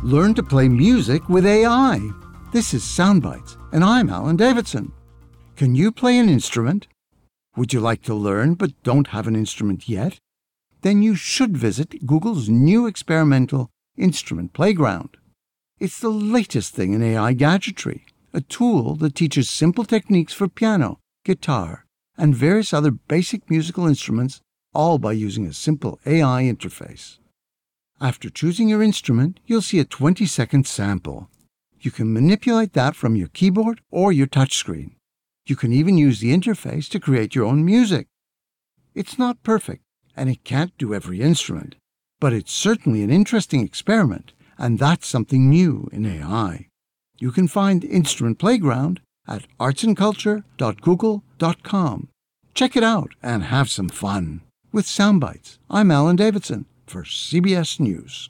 Learn to play music with AI. This is Soundbites, and I'm Alan Davidson. Can you play an instrument? Would you like to learn but don't have an instrument yet? Then you should visit Google's new experimental Instrument Playground. It's the latest thing in AI gadgetry, a tool that teaches simple techniques for piano, guitar, and various other basic musical instruments, all by using a simple AI interface. After choosing your instrument, you'll see a 20-second sample. You can manipulate that from your keyboard or your touchscreen. You can even use the interface to create your own music. It's not perfect, and it can't do every instrument, but it's certainly an interesting experiment, and that's something new in AI. You can find Instrument Playground at artsandculture.google.com. Check it out and have some fun. With Soundbites, I'm Alan Davidson for CBS News.